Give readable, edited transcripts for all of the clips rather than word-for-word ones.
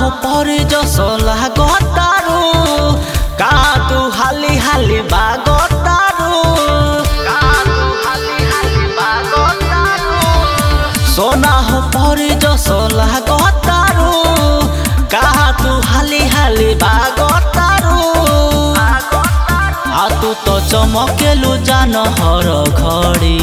पर जो सोला गोतारू का तू हाली हाली बागोतारू सोना हो पर जो सोला गोतारू का तू हाली हाली बागोतारू आ तू तो चमकेलु जान हर घड़ी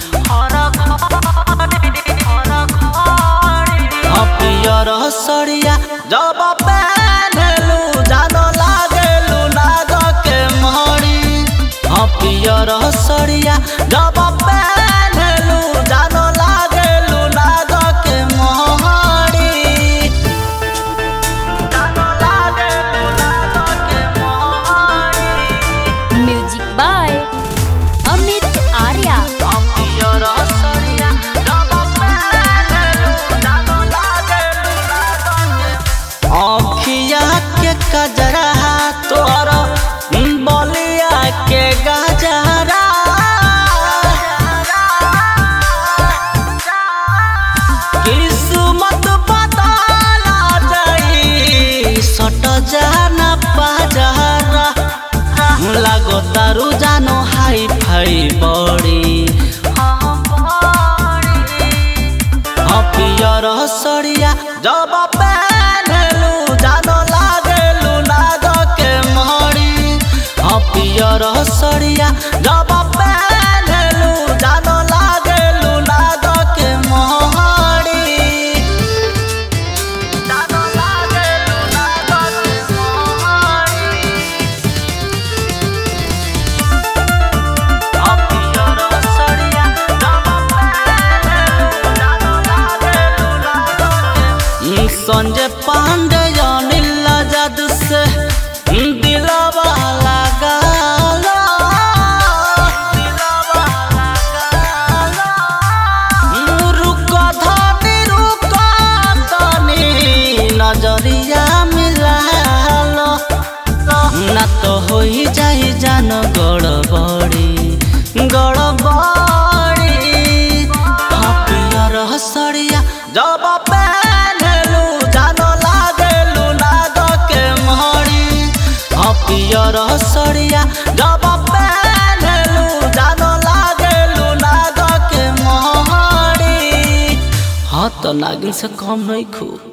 पियर सड़िया जब पहनलू जान लागेलू नाग के मड़ी पियर सड़िया जब पहनलू जान लागेलू नाग के मड़ी म्यूजिक बाय अमित आर्या। पियर सड़िया अखिया के कजरा तोर बलिया के गजरा किस्मत बदला जाई सट जाना पाजरा लागो तारू जानो हाई फाई बड़ी पियर सड़िया जब पहनलू जानो लागेलू नाग के मड़ी पियर सड़िया जब पहनलू जानो लागेलू नाग के मड़ी जानो लागेलू नाग के मड़ी पियर सड़िया जब पहनलू जानो लागेलू नाग के संजय पांडे अनिल आजाद से दिलवा लगाला रुक धनी रुक तनी नजरिया मिलालो ना तो होई जाई जान गड़बड़ी पियर सड़िया जब पहनलू जानो लागेलू नाग के मड़ी पियर सड़िया जब पहनलू जानो लागेलू नाग के मड़ी तो नागिन से कम नहीं खू।